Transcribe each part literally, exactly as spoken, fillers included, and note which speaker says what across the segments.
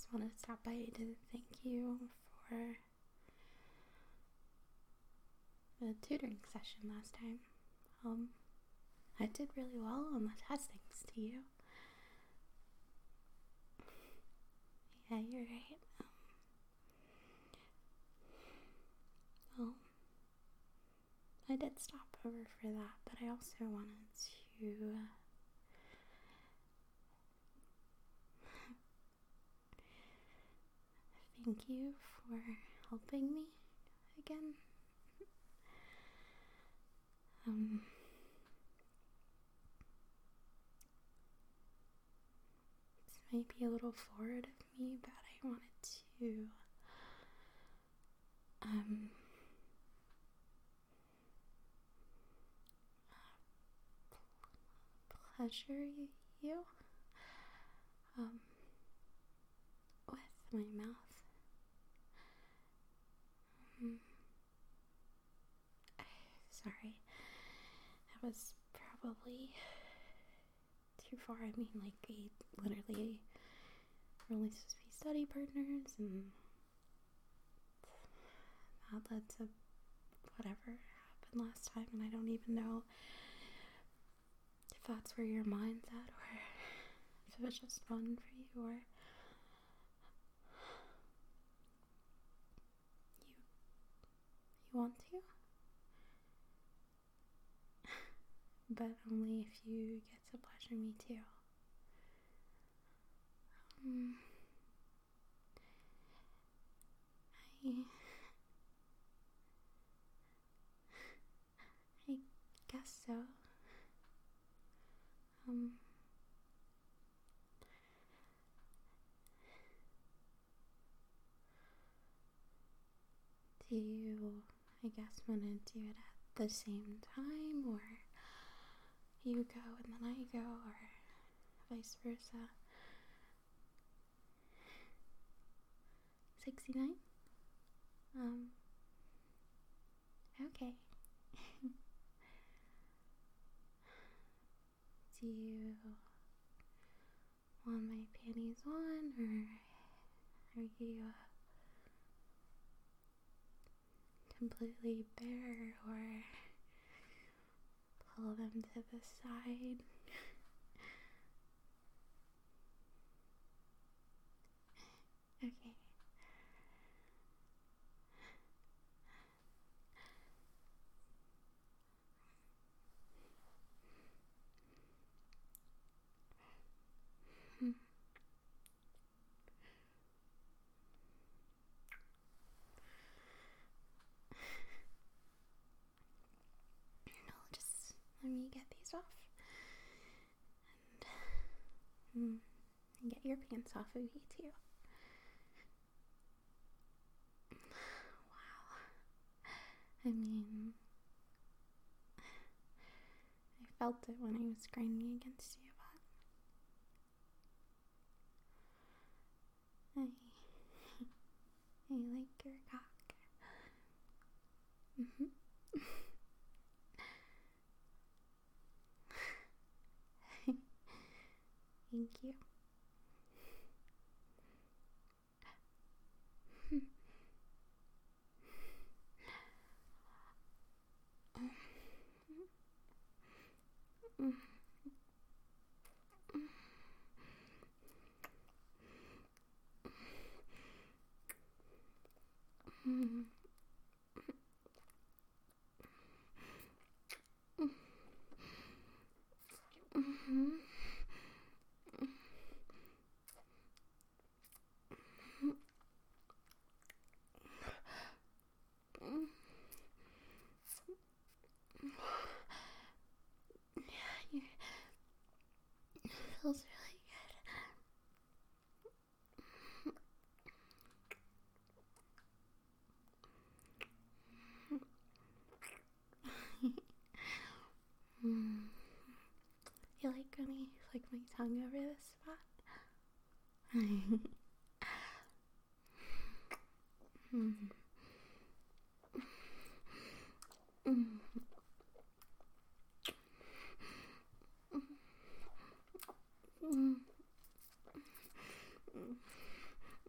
Speaker 1: just wanted to stop by to thank you for the tutoring session last time. Um, I did really well on the test thanks to you. Yeah, you're right. Um, well, I did stop over for that, but I also wanted to uh, thank you for helping me again. Um, this might be a little forward of me, but I wanted to um, pleasure you um, with my mouth. Um, sorry, that was probably too far. I mean, like, we literally were only supposed to be study partners, and that led to whatever happened last time, and I don't even know if that's where your mind's at, or if it was just fun for you, or you you want to, but only if you get to pleasure me too. Um, I I guess so. Um, do you, I guess, want to do it at the same time, or you go and then I go, or vice versa? sixty-nine? Um, okay. Do you want my panties on, or are you uh, completely bare, or pull them to the side? Okay. Hmm. No, just let me get these off. And, mm, and get your pants off of you too. Wow. I mean, I felt it when I was grinding against you, but I, I like your cock. Mm-hmm. Thank you. It feels really good. Mm. You like when I flick my tongue over this spot? mm. Mm. Mm.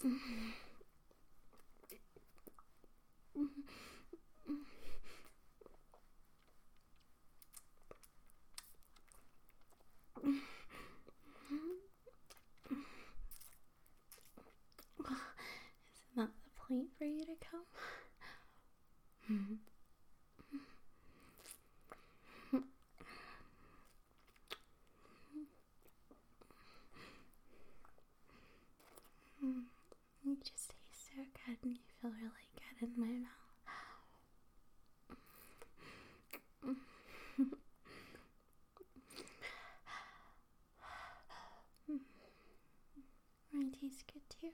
Speaker 1: Isn't that the point for you to come? You just taste so good and you feel really good in my mouth. Mine tastes good too.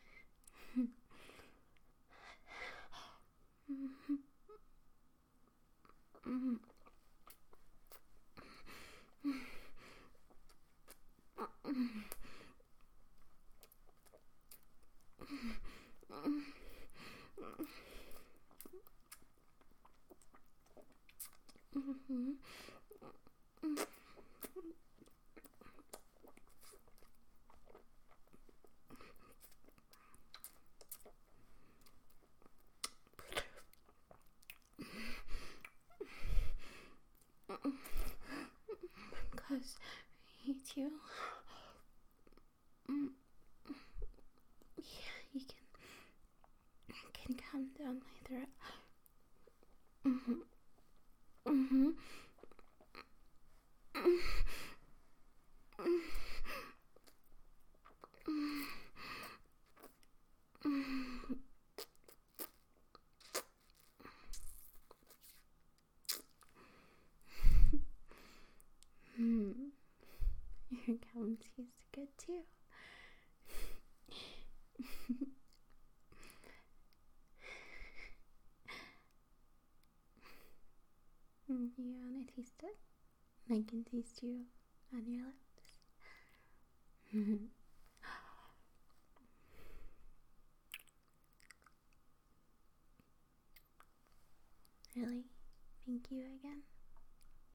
Speaker 1: Because me too. Mm. Yeah, you can you can come down my throat. Mhm. Mhm. Hmm. Your gum tastes good too. Mm, you wanna taste it? I can taste you on your lips. Really? Thank you again.